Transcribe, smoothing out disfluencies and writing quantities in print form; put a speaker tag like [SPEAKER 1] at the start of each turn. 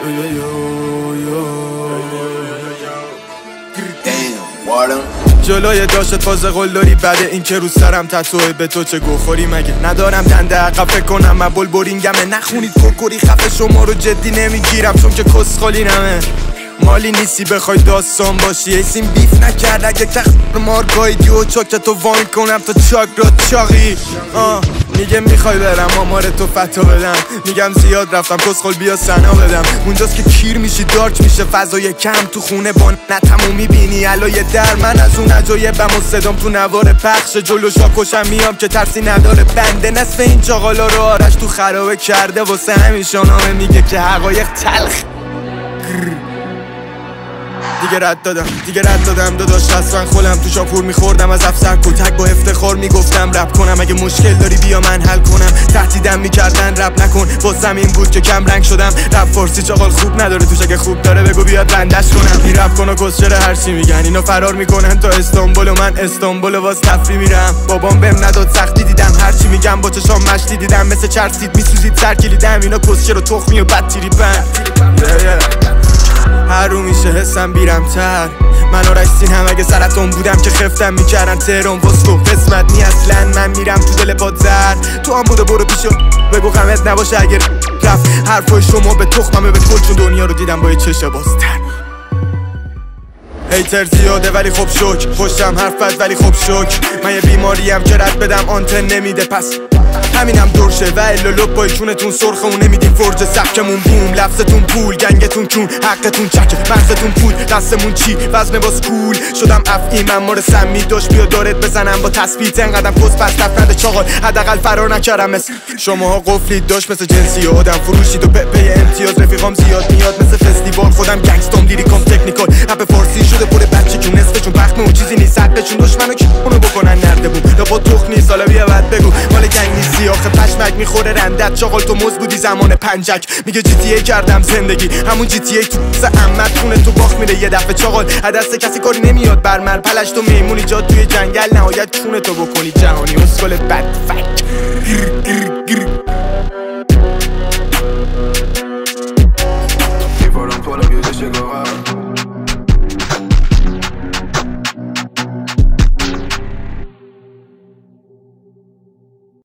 [SPEAKER 1] جلوی داشت فاز قلدری بده این که رو سرم تتوه به تو چه گوخوری مگه ندارم دنده عقب فکر کنم من بلبورینگمه نخونید کوکوری خفه شما رو جدی نمیگیرم چون که کسخالی نمه مالی نیستی بخوای داستان باشی ایسیم بیف نکرد اگه تخت مارگایدی و چاکتو وان کنم تا چاک را چاقی میگه میخوای برم آمار تو فتا بدم میگم زیاد رفتم کسخل بیا سنا بدم اونجاست که کیر میشی دارک میشه فضای کم تو خونه با نتمو میبینی علای در من از اون عجایبم و صدام تو نوار پخش جلو شاکوشم میام که ترسی نداره بنده نصف این چاقالا رو آرش تو خرابه کرده واسه همین شانامه میگه که حقایق تلخ دیگه رد دادم داداش اصلا خولم تو شاپور میخوردم از افسر کتک با افتخار میگفتم رپ کنم اگه مشکل داری بیا من حل کنم تهدیدم میکردن رپ نکن واسم این بود که کم رنگ شدم رپ فارسی چاقال خوب نداره توش اگه خوب داره بگو بیاد بندش کنم این رپ کن و کسچر هرچی میگن اینا فرار میکنن تا استانبول و من استانبول و واس تفری میرم بابام بهم نداد سختی دیدم هرچی میگم با چشام مشتی دیدم مثل چرسید میسوزید سر کلیدم اینا کسچر و تخمی و بد تریپن هر رو میشه حسم بیرمتر من آرش سینم اگه سرطان بودم که خفتم میکردن تهران واسکو قسمت نی اصلا من میرم تو دل بادزر تو هم بوده برو پیشو بگو غمت نباشه اگر رفت حرفای شما به تخممه به کل چون دنیا رو دیدم با یه چشه بازتر هیتر زیاده ولی خب شک خوشم حرف بد ولی خب شک من یه بیماریم که رد بدم آنتن نمیده پس همینم درشه و الولوب با چونتون سرخه و نمیدیم فرج سبکمون بوم لفظتون پول گنگتون کون حقتون چک مغزتون پول دستمون چی وزن باز کول شدم افعی من مار سمی داشت بیا دارت بزنم با تثبیت انقدم پست پس تف نده چاقال حداقل فرار نکردم مثل شماها قفلید داشت مثل جنسی و آدم فروشید و پی امتیاز رفیقام زیاد میاد مثل فستیوال خودم گنگستام لیریکام تکنیکال رپ فارسی شده پر بچه جون نصفشون پخمه و چیزی نیست حقشون دشمنو کی اونو بکنن نردبون یا با تخ نیست حالا بیا بعد بگو مال گنگ نیستی آخه پشمک میخوره رندت چاقال تو مز بودی زمان پنجک میگه جی تی ای کردم زندگی همون جی تی ای تو زحمت خونه تو باخت میره یه دفعه چاقال دست کسی کاری نمیاد برمر پلش تو میمون ایجاد توی جنگل نهایت کونه تو بکنی جهانی اسکل بد فک